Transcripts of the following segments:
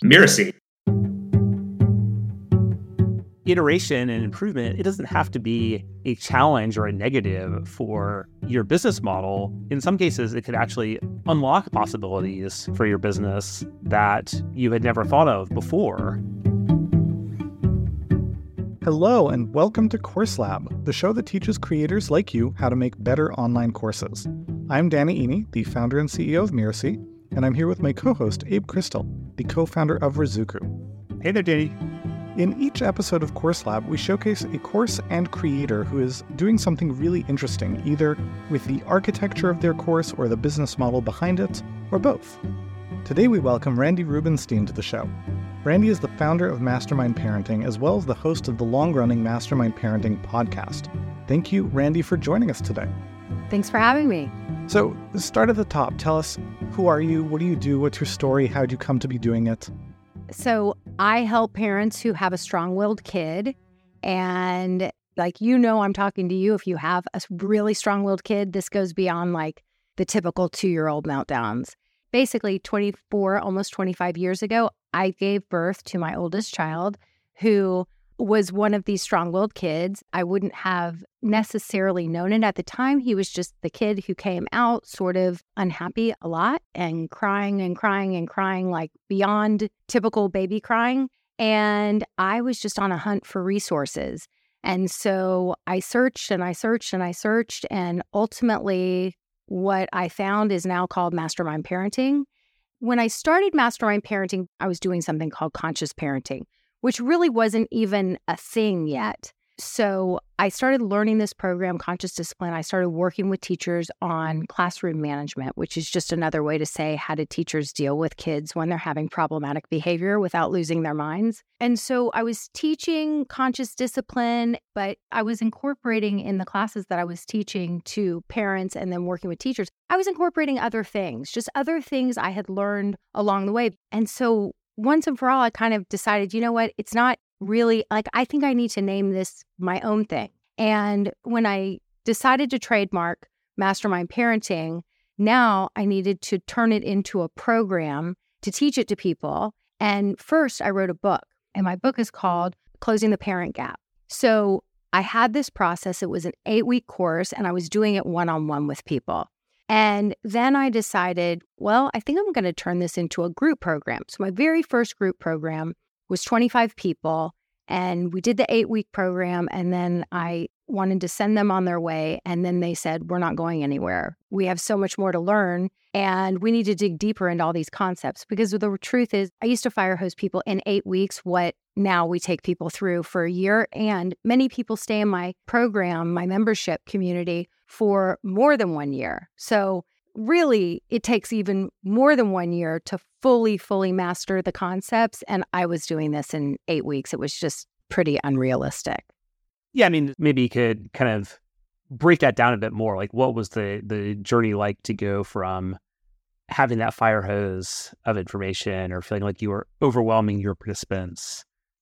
Mirasee. Iteration and improvement, it doesn't have to be a challenge or a negative for your business model. In some cases, it could actually unlock possibilities for your business that you had never thought of before. Hello, and welcome to Course Lab, the show that teaches creators like you how to make better online courses. I'm Danny Iny, the founder and CEO of Mirasee, and I'm here with my co-host, Abe Crystal, the co-founder of Ruzuku. Hey there, Danny. In each episode of Course Lab, we showcase a course and creator who is doing something really interesting, either with the architecture of their course or the business model behind it, or both. Today we welcome Randy Rubenstein to the show. Randy is the founder of Mastermind Parenting, as well as the host of the long-running Mastermind Parenting podcast. Thank you, Randy, for joining us today. Thanks for having me. So, start at the top. Tell us, who are you? What do you do? What's your story? How did you come to be doing it? So I help parents who have a strong-willed kid. And I'm talking to you. If you have a really strong-willed kid, this goes beyond like the typical 2-year-old meltdowns. Basically, 24, almost 25 years ago, I gave birth to my oldest child who was one of these strong-willed kids. I wouldn't have necessarily known it at the time. He was just the kid who came out sort of unhappy a lot and crying and crying and crying, like beyond typical baby crying. And I was just on a hunt for resources. And so I searched and I searched and I searched. And ultimately, what I found is now called Mastermind Parenting. When I started Mastermind Parenting, I was doing something called Conscious Parenting, which really wasn't even a thing yet. So I started learning this program, Conscious Discipline. I started working with teachers on classroom management, which is just another way to say how do teachers deal with kids when they're having problematic behavior without losing their minds. And so I was teaching Conscious Discipline, but I was incorporating in the classes that I was teaching to parents and then working with teachers, I was incorporating other things, just other things I had learned along the way. And so once and for all, I kind of decided, you know what, it's not really, I think I need to name this my own thing. And when I decided to trademark Mastermind Parenting, now I needed to turn it into a program to teach it to people. And first, I wrote a book, and my book is called Closing the Parent Gap. So I had this process. It was an 8-week course, and I was doing it one-on-one with people. And then I decided, well, I think I'm going to turn this into a group program. So my very first group program was 25 people, and we did the 8-week program, and then I wanted to send them on their way, and then they said, we're not going anywhere. We have so much more to learn, and we need to dig deeper into all these concepts, because the truth is, I used to fire hose people in 8 weeks, what now we take people through for a year, and many people stay in my program, my membership community, for more than 1 year. So really, it takes even more than 1 year to fully master the concepts. And I was doing this in 8 weeks. It was just pretty unrealistic. Yeah, I mean, maybe you could kind of break that down a bit more. Like, what was the journey like to go from having that fire hose of information or feeling like you were overwhelming your participants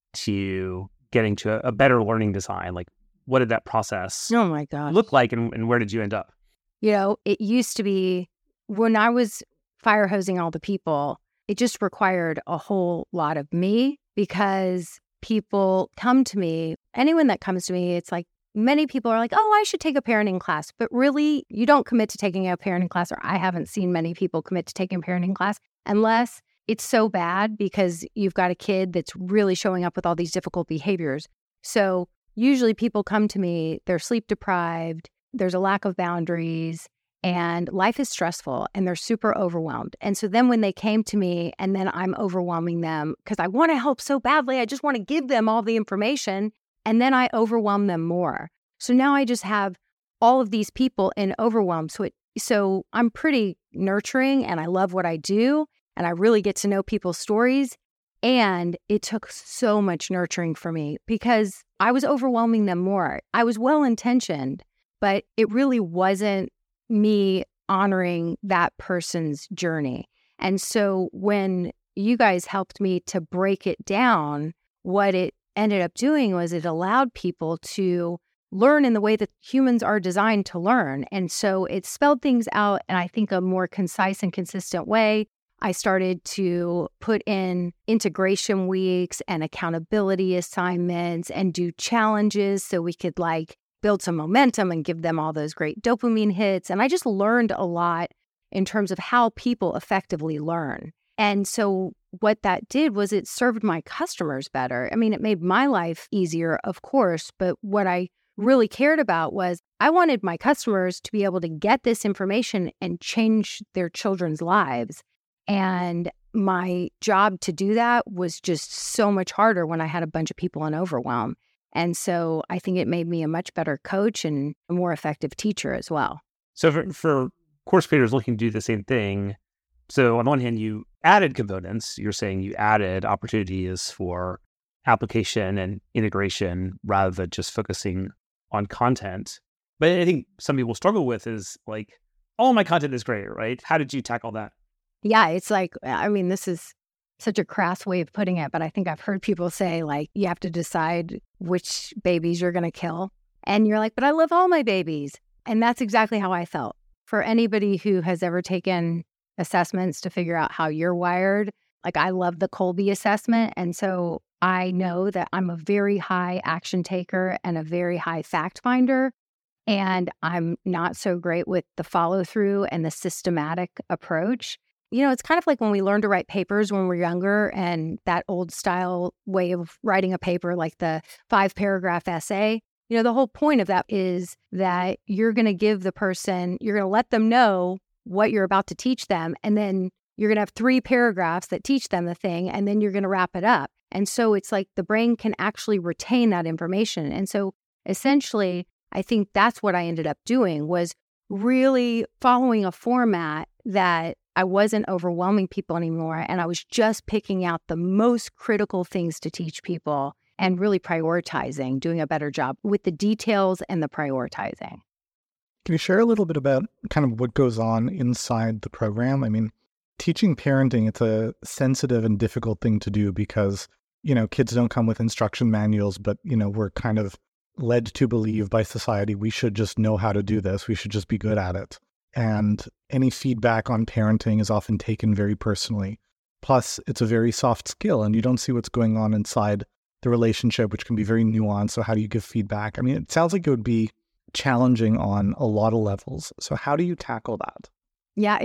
to getting to a better learning design? Like, what did that process Oh my gosh. look like, and where did you end up? You know, it used to be when I was fire hosing all the people, it just required a whole lot of me, because people come to me, anyone that comes to me, it's like many people are like, oh, I should take a parenting class. But really, you don't commit to taking a parenting class, or I haven't seen many people commit to taking a parenting class unless it's so bad because you've got a kid that's really showing up with all these difficult behaviors. So usually people come to me, they're sleep deprived, there's a lack of boundaries, and life is stressful, and they're super overwhelmed. And so then when they came to me, and then I'm overwhelming them because I want to help so badly, I just want to give them all the information, and then I overwhelm them more. So now I just have all of these people in overwhelm. So I'm pretty nurturing, and I love what I do, and I really get to know people's stories. And it took so much nurturing for me because I was overwhelming them more. I was well-intentioned, but it really wasn't me honoring that person's journey. And so when you guys helped me to break it down, what it ended up doing was it allowed people to learn in the way that humans are designed to learn. And so it spelled things out in, I think, a more concise and consistent way. I started to put in integration weeks and accountability assignments and do challenges so we could like build some momentum and give them all those great dopamine hits. And I just learned a lot in terms of how people effectively learn. And so what that did was it served my customers better. I mean, it made my life easier, of course, but what I really cared about was I wanted my customers to be able to get this information and change their children's lives. And my job to do that was just so much harder when I had a bunch of people in overwhelm. And so I think it made me a much better coach and a more effective teacher as well. So for course creators looking to do the same thing, so on one hand, you added components. You're saying you added opportunities for application and integration rather than just focusing on content. But I think some people struggle with is like, all my content is great, right? How did you tackle that? Yeah, it's like, I mean, this is such a crass way of putting it, but I think I've heard people say, like, you have to decide which babies you're going to kill. And you're like, but I love all my babies. And that's exactly how I felt. For anybody who has ever taken assessments to figure out how you're wired, like I love the Kolbe assessment. And so I know that I'm a very high action taker and a very high fact finder. And I'm not so great with the follow through and the systematic approach. You know, it's kind of like when we learn to write papers when we're younger and that old style way of writing a paper, like the 5-paragraph essay. You know, the whole point of that is that you're going to give the person, you're going to let them know what you're about to teach them. And then you're going to have 3 paragraphs that teach them the thing. And then you're going to wrap it up. And so it's like the brain can actually retain that information. And so essentially, I think that's what I ended up doing was really following a format that I wasn't overwhelming people anymore. And I was just picking out the most critical things to teach people and really prioritizing, doing a better job with the details and the prioritizing. Can you share a little bit about kind of what goes on inside the program? I mean, teaching parenting, it's a sensitive and difficult thing to do because, you know, kids don't come with instruction manuals, but, you know, we're kind of led to believe by society we should just know how to do this. We should just be good at it. And any feedback on parenting is often taken very personally. Plus, it's a very soft skill and you don't see what's going on inside the relationship, which can be very nuanced. So how do you give feedback? I mean, it sounds like it would be challenging on a lot of levels. So how do you tackle that? Yeah,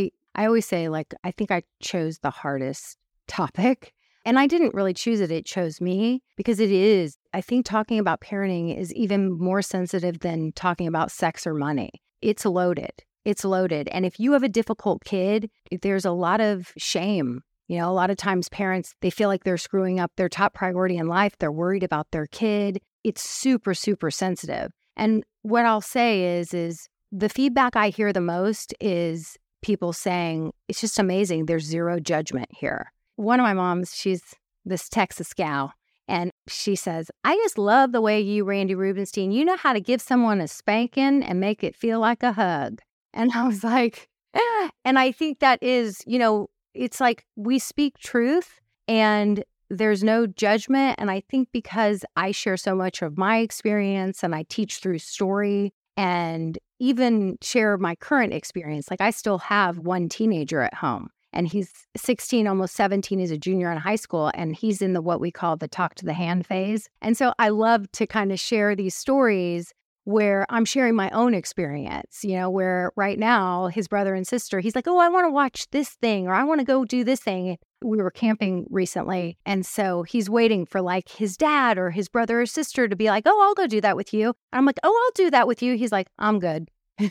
I always say, like, I think I chose the hardest topic. And I didn't really choose it. It chose me because it is. I think talking about parenting is even more sensitive than talking about sex or money. It's loaded. It's loaded. And if you have a difficult kid, there's a lot of shame. You know, a lot of times parents, they feel like they're screwing up their top priority in life. They're worried about their kid. It's super, super sensitive. And what I'll say is the feedback I hear the most is people saying, it's just amazing. There's zero judgment here. One of my moms, she's this Texas gal, and she says, I just love the way you, Randy Rubenstein, you know how to give someone a spanking and make it feel like a hug. And I was like, and I think that is, you know, it's like we speak truth and there's no judgment. And I think because I share so much of my experience and I teach through story and even share my current experience, like I still have one teenager at home. And he's 16, almost 17. He's a junior in high school, and he's in the what we call the talk to the hand phase. And so I love to kind of share these stories where I'm sharing my own experience, you know, where right now his brother and sister, he's like, oh, I want to watch this thing, or I want to go do this thing. We were camping recently. And so he's waiting for like his dad or his brother or sister to be like, oh, I'll go do that with you. And I'm like, oh, I'll do that with you. He's like, I'm good.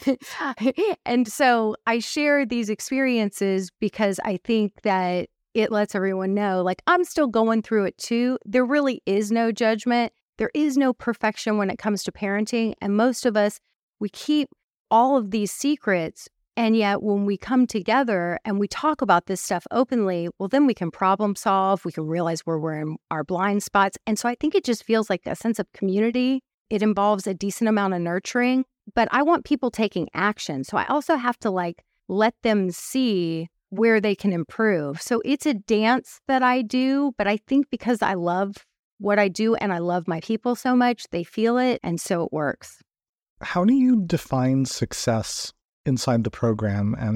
And so I share these experiences because I think that it lets everyone know, like, I'm still going through it too. There really is no judgment. There is no perfection when it comes to parenting. And most of us, we keep all of these secrets. And yet when we come together and we talk about this stuff openly, well, then we can problem solve. We can realize where we're in our blind spots. And so I think it just feels like a sense of community. It involves a decent amount of nurturing. But I want people taking action. So I also have to like let them see where they can improve. So it's a dance that I do, but I think because I love what I do and I love my people so much, they feel it. And so it works. How do you define success inside the program? And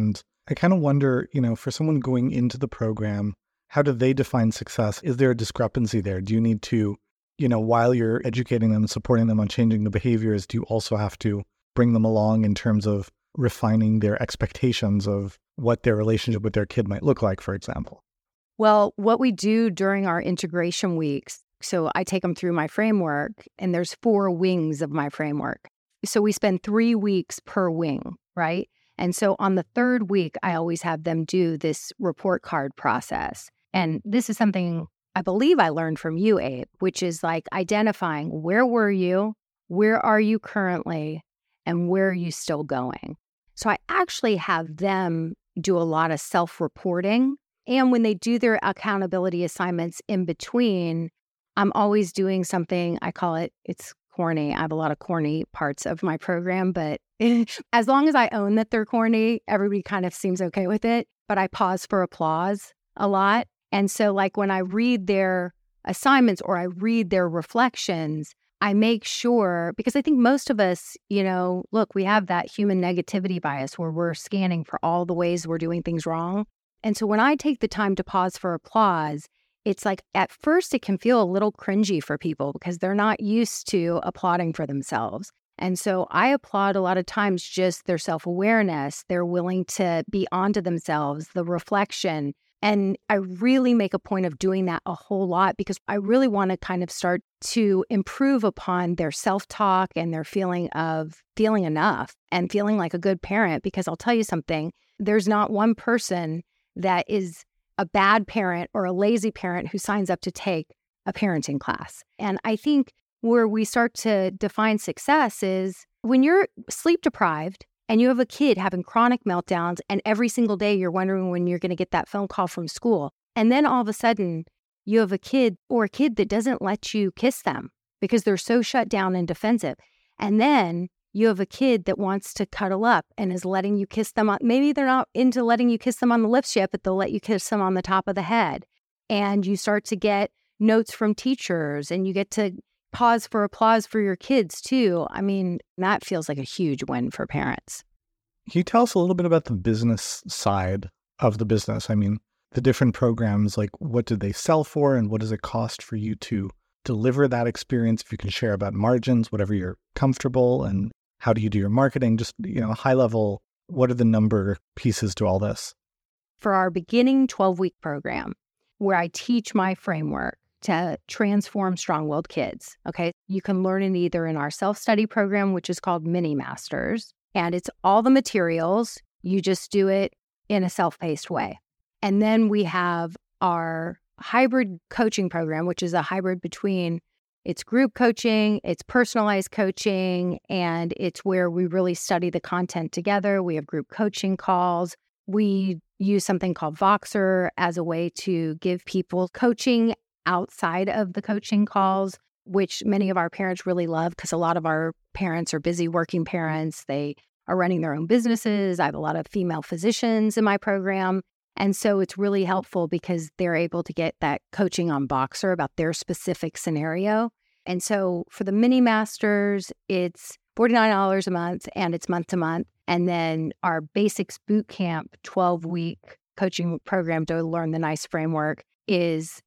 I kind of wonder, for someone going into the program, how do they define success? Is there a discrepancy there? Do you need to, while you're educating them and supporting them on changing the behaviors, do you also have to bring them along in terms of refining their expectations of what their relationship with their kid might look like, for example? Well, what we do during our integration weeks, so I take them through my framework, and there's 4 wings of my framework. So we spend 3 weeks per wing, right? And so on the 3rd week, I always have them do this report card process. And this is something I believe I learned from you, Abe, which is like identifying where were you, where are you currently, and where are you still going? So I actually have them do a lot of self-reporting. And when they do their accountability assignments in between, I'm always doing something, I call it, it's corny. I have a lot of corny parts of my program, but as long as I own that they're corny, everybody kind of seems okay with it. But I pause for applause a lot. And so like when I read their assignments or I read their reflections, I make sure, because I think most of us, look, we have that human negativity bias where we're scanning for all the ways we're doing things wrong. And so when I take the time to pause for applause, it's like at first it can feel a little cringy for people because they're not used to applauding for themselves. And so I applaud a lot of times just their self-awareness, they're willing to be onto themselves, the reflection. And I really make a point of doing that a whole lot because I really want to kind of start to improve upon their self-talk and their feeling of feeling enough and feeling like a good parent. Because I'll tell you something, there's not one person that is a bad parent or a lazy parent who signs up to take a parenting class. And I think where we start to define success is when you're sleep deprived and you have a kid having chronic meltdowns and every single day you're wondering when you're going to get that phone call from school. And then all of a sudden you have a kid that doesn't let you kiss them because they're so shut down and defensive. And then you have a kid that wants to cuddle up and is letting you kiss them on, maybe they're not into letting you kiss them on the lips yet, but they'll let you kiss them on the top of the head. And you start to get notes from teachers and you get to pause for applause for your kids too. I mean, that feels like a huge win for parents. Can you tell us a little bit about the business side of the business? I mean, the different programs, like what do they sell for and what does it cost for you to deliver that experience? If you can share about margins, whatever you're comfortable, and how do you do your marketing? Just, high level, what are the number pieces to all this? For our beginning 12-week program, where I teach my framework to transform strong-willed kids, okay? You can learn it either in our self-study program, which is called Mini Masters, and it's all the materials. You just do it in a self-paced way. And then we have our hybrid coaching program, which is a hybrid between it's group coaching, it's personalized coaching, and it's where we really study the content together. We have group coaching calls. We use something called Voxer as a way to give people coaching outside of the coaching calls, which many of our parents really love because a lot of our parents are busy working parents. They are running their own businesses. I have a lot of female physicians in my program. And so it's really helpful because they're able to get that coaching on Voxer about their specific scenario. And so for the Mini Masters, it's $49 a month and it's month to month. And then our Basics Bootcamp 12-week coaching program to learn the NICE framework is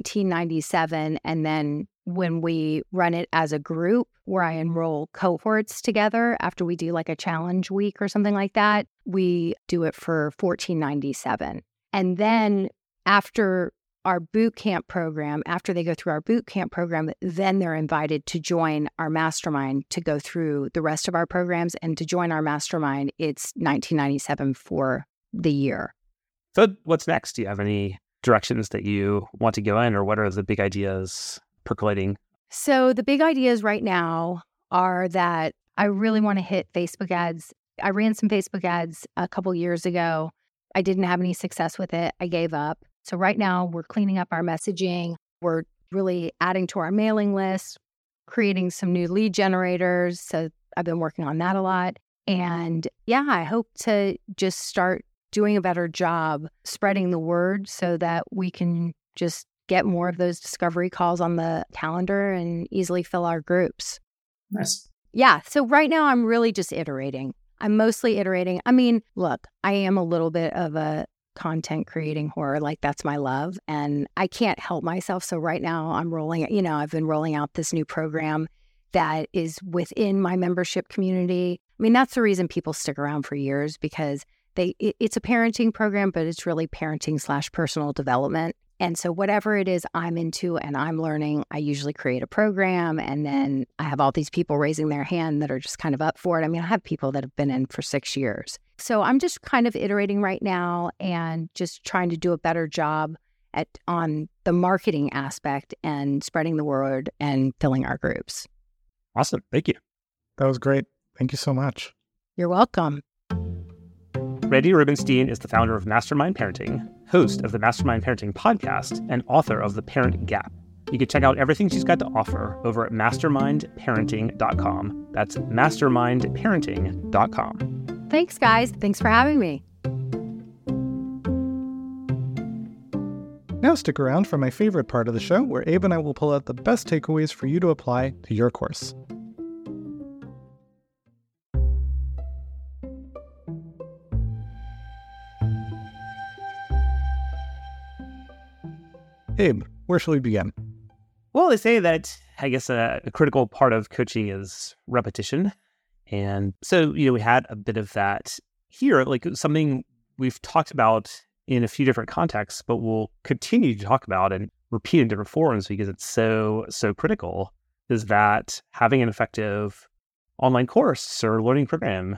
$19.97. And then when we run it as a group where I enroll cohorts together after we do like a challenge week or something like that, we do it for $14.97. And then after our boot camp program, after they go through our boot camp program, then they're invited to join our mastermind to go through the rest of our programs. And to join our mastermind, it's $19.97 for the year. So what's next? Do you have any directions that you want to go in, or what are the big ideas percolating? So the big ideas right now are that I really want to hit Facebook ads. I ran some Facebook ads a couple years ago. I didn't have any success with it. I gave up. So right now we're cleaning up our messaging. We're really adding to our mailing list, creating some new lead generators. So I've been working on that a lot. And yeah, I hope to just start doing a better job spreading the word so that we can just get more of those discovery calls on the calendar and easily fill our groups. Nice. Yeah. So right now I'm really just iterating. I'm mostly iterating. I mean, look, I am a little bit of a content creating horror. Like that's my love and I can't help myself. So right now I've been rolling out this new program that is within my membership community. I mean, that's the reason people stick around for years because it's a parenting program, but it's really parenting/personal development. And so whatever it is I'm into and I'm learning, I usually create a program and then I have all these people raising their hand that are just kind of up for it. I mean, I have people that have been in for 6 years. So I'm just kind of iterating right now and just trying to do a better job on the marketing aspect and spreading the word and filling our groups. Awesome. Thank you. That was great. Thank you so much. You're welcome. Randi Rubenstein is the founder of Mastermind Parenting, host of the Mastermind Parenting podcast, and author of The Parent Gap. You can check out everything she's got to offer over at mastermindparenting.com. That's mastermindparenting.com. Thanks, guys. Thanks for having me. Now stick around for my favorite part of the show, where Abe and I will pull out the best takeaways for you to apply to your course. Abe, where shall we begin? Well, they say that, I guess, a critical part of coaching is repetition. And so, we had a bit of that here, like something we've talked about in a few different contexts, but we'll continue to talk about and repeat in different forums because it's so critical, is that having an effective online course or learning program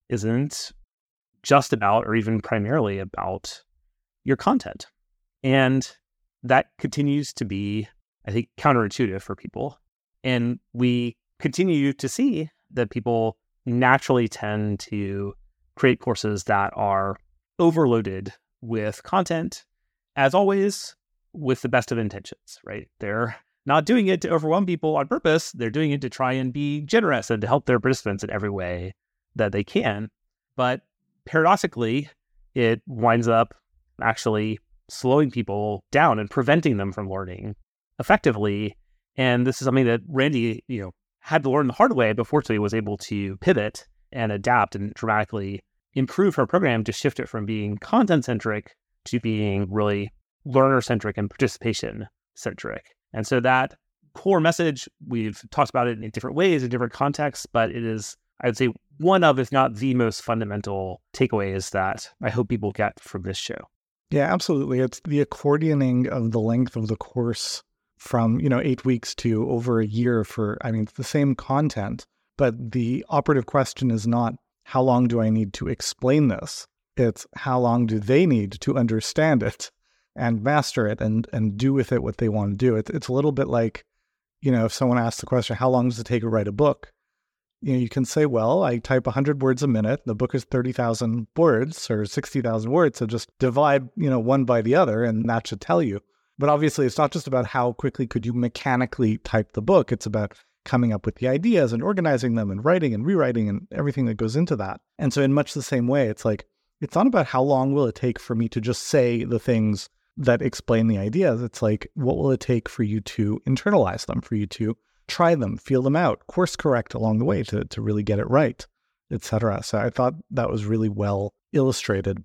isn't just about, or even primarily about, your content. And that continues to be, I think, counterintuitive for people. And we continue to see that people naturally tend to create courses that are overloaded with content, as always, with the best of intentions, right? They're not doing it to overwhelm people on purpose. They're doing it to try and be generous and to help their participants in every way that they can. But paradoxically, it winds up actually slowing people down and preventing them from learning effectively. And this is something that Randi, had to learn the hard way, but fortunately was able to pivot and adapt and dramatically improve her program to shift it from being content-centric to being really learner-centric and participation-centric. And so that core message, we've talked about it in different ways, in different contexts, but it is, I would say, one of, if not the most fundamental takeaways that I hope people get from this show. Yeah, absolutely. It's the accordioning of the length of the course from, 8 weeks to over a year it's the same content, but the operative question is not, how long do I need to explain this? It's how long do they need to understand it and master it and do with it what they want to do. It's a little bit like, if someone asks the question, how long does it take to write a book? You can say, well, I type 100 words a minute. The book is 30,000 words or 60,000 words. So just divide, one by the other, and that should tell you. But obviously, it's not just about how quickly could you mechanically type the book. It's about coming up with the ideas and organizing them and writing and rewriting and everything that goes into that. And so in much the same way, it's like, it's not about how long will it take for me to just say the things that explain the ideas. It's like, what will it take for you to internalize them, for you to try them, feel them out, course correct along the way to really get it right, etc. So I thought that was really well illustrated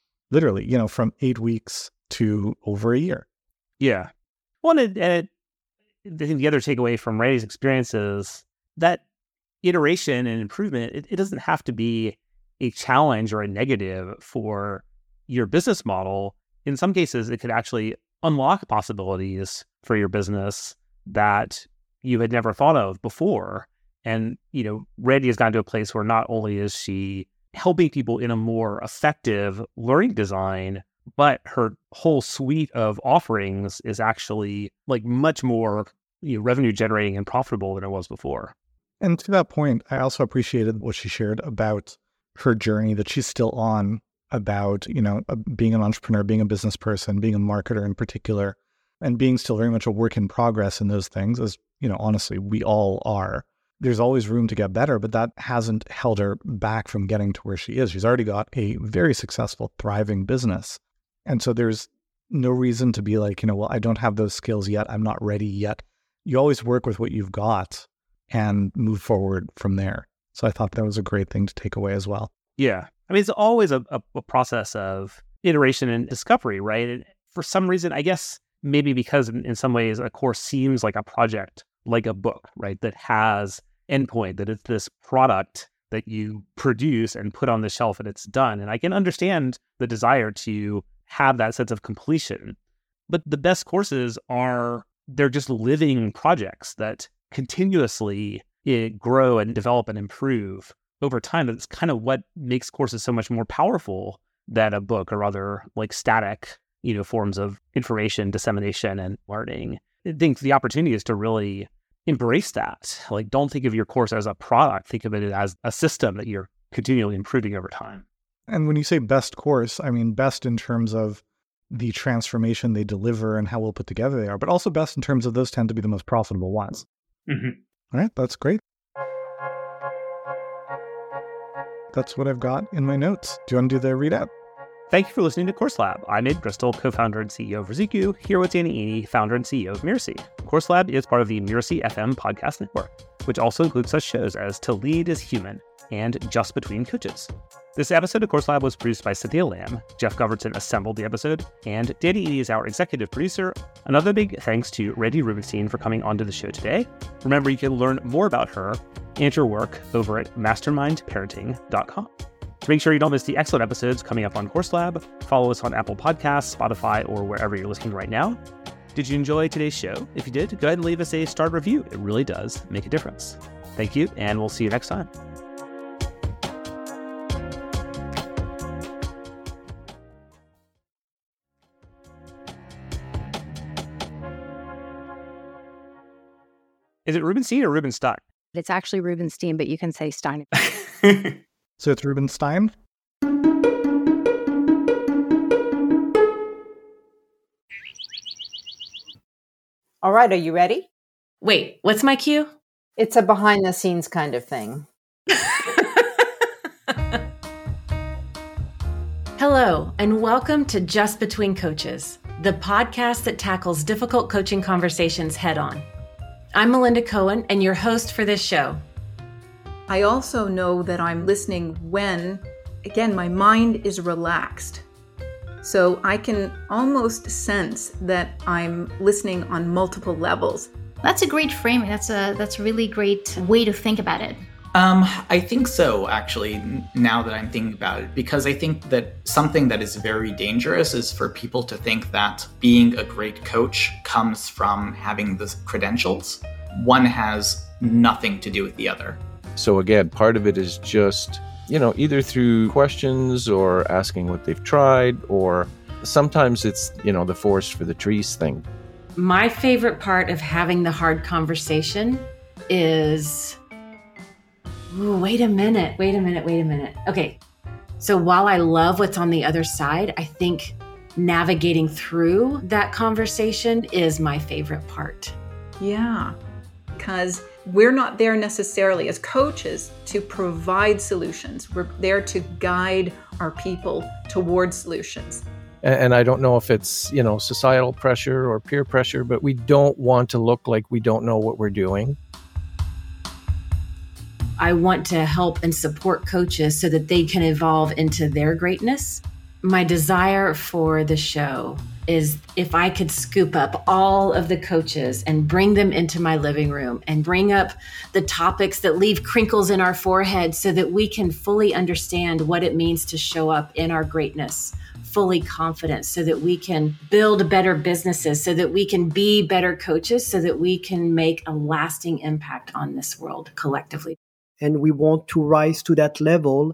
by literally, from 8 weeks to over a year. Yeah. Well, I think the other takeaway from Randi's experience is that iteration and improvement, it doesn't have to be a challenge or a negative for your business model. In some cases, it could actually unlock possibilities for your business that you had never thought of before. And, Randi has gotten to a place where not only is she helping people in a more effective learning design, but her whole suite of offerings is actually like much more revenue generating and profitable than it was before. And to that point, I also appreciated what she shared about her journey that she's still on about, being an entrepreneur, being a business person, being a marketer in particular, and being still very much a work in progress in those things, as, honestly, we all are. There's always room to get better, but that hasn't held her back from getting to where she is. She's already got a very successful, thriving business. And so there's no reason to be like, well, I don't have those skills yet. I'm not ready yet. You always work with what you've got and move forward from there. So I thought that was a great thing to take away as well. Yeah. I mean, it's always a process of iteration and discovery, right? And for some reason, I guess maybe because in some ways a course seems like a project, like a book, right? That has endpoint, that it's this product that you produce and put on the shelf and it's done. And I can understand the desire to have that sense of completion. But the best courses they're just living projects that continuously grow and develop and improve over time. That's kind of what makes courses so much more powerful than a book or other like static, forms of information dissemination and learning. I think the opportunity is to really embrace that. Like, don't think of your course as a product. Think of it as a system that you're continually improving over time. And when you say best course, I mean best in terms of the transformation they deliver and how well put together they are, but also best in terms of those tend to be the most profitable ones. Mm-hmm. All right, that's great. That's what I've got in my notes. Do you want to do the readout? Thank you for listening to Course Lab. I'm Ed Bristol, co-founder and CEO of Ruzuku, here with Danny Iny, founder and CEO of Mirasee. Course Lab is part of the Mirasee FM podcast network, which also includes such shows as To Lead is Human and Just Between Coaches. This episode of Course Lab was produced by Cynthia Lamb. Jeff Govertson assembled the episode, and Danny Iny is our executive producer. Another big thanks to Randy Rubenstein for coming onto the show today. Remember, you can learn more about her and her work over at mastermindparenting.com. To make sure you don't miss the excellent episodes coming up on Course Lab, follow us on Apple Podcasts, Spotify, or wherever you're listening right now. Did you enjoy today's show? If you did, go ahead and leave us a star review. It really does make a difference. Thank you, and we'll see you next time. Is it Rubenstein or Rubenstein? It's actually Rubenstein, but you can say Stein. So it's Rubenstein? All right, are you ready? Wait, what's my cue? It's a behind the scenes kind of thing. Hello, and welcome to Just Between Coaches, the podcast that tackles difficult coaching conversations head on. I'm Melinda Cohen, and your host for this show. I also know that I'm listening when, again, my mind is relaxed. So I can almost sense that I'm listening on multiple levels. That's a great framing. That's a really great way to think about it. I think so, actually, now that I'm thinking about it, because I think that something that is very dangerous is for people to think that being a great coach comes from having the credentials. One has nothing to do with the other. So again, part of it is just, either through questions or asking what they've tried, or sometimes it's, the forest for the trees thing. My favorite part of having the hard conversation is... Ooh, wait a minute. Okay, so while I love what's on the other side, I think navigating through that conversation is my favorite part. Yeah, because we're not there necessarily as coaches to provide solutions. We're there to guide our people towards solutions. And I don't know if it's, societal pressure or peer pressure, but we don't want to look like we don't know what we're doing. I want to help and support coaches so that they can evolve into their greatness. My desire for the show is if I could scoop up all of the coaches and bring them into my living room and bring up the topics that leave crinkles in our forehead so that we can fully understand what it means to show up in our greatness, fully confident, so that we can build better businesses, so that we can be better coaches, so that we can make a lasting impact on this world collectively. And we want to rise to that level.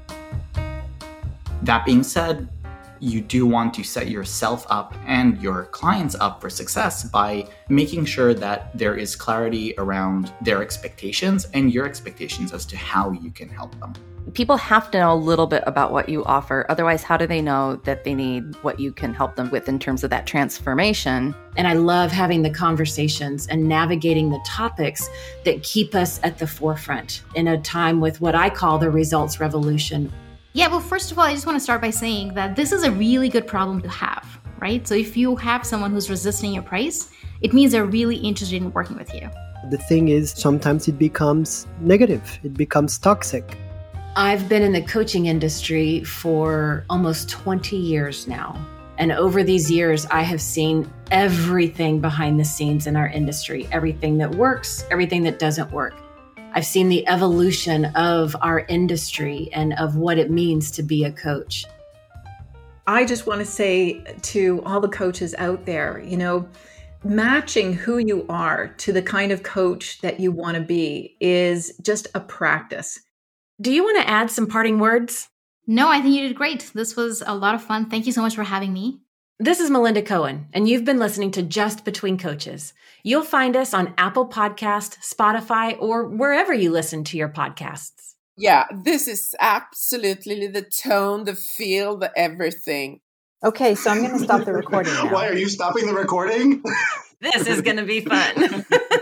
That being said, you do want to set yourself up and your clients up for success by making sure that there is clarity around their expectations and your expectations as to how you can help them. People have to know a little bit about what you offer. Otherwise, how do they know that they need what you can help them with in terms of that transformation? And I love having the conversations and navigating the topics that keep us at the forefront in a time with what I call the results revolution. Yeah, well, first of all, I just want to start by saying that this is a really good problem to have. right? So if you have someone who's resisting your price, it means they're really interested in working with you. The thing is, sometimes it becomes negative. It becomes toxic. I've been in the coaching industry for almost 20 years now. And over these years, I have seen everything behind the scenes in our industry, everything that works, everything that doesn't work. I've seen the evolution of our industry and of what it means to be a coach. I just want to say to all the coaches out there, matching who you are to the kind of coach that you want to be is just a practice. Do you want to add some parting words? No, I think you did great. This was a lot of fun. Thank you so much for having me. This is Melinda Cohen, and you've been listening to Just Between Coaches. You'll find us on Apple Podcast, Spotify, or wherever you listen to your podcasts. Yeah, this is absolutely the tone, the feel, the everything. Okay, so I'm going to stop the recording now. Why are you stopping the recording? This is going to be fun.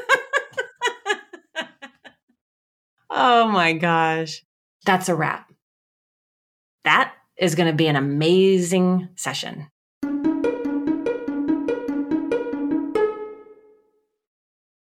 Oh my gosh. That's a wrap. That is going to be an amazing session.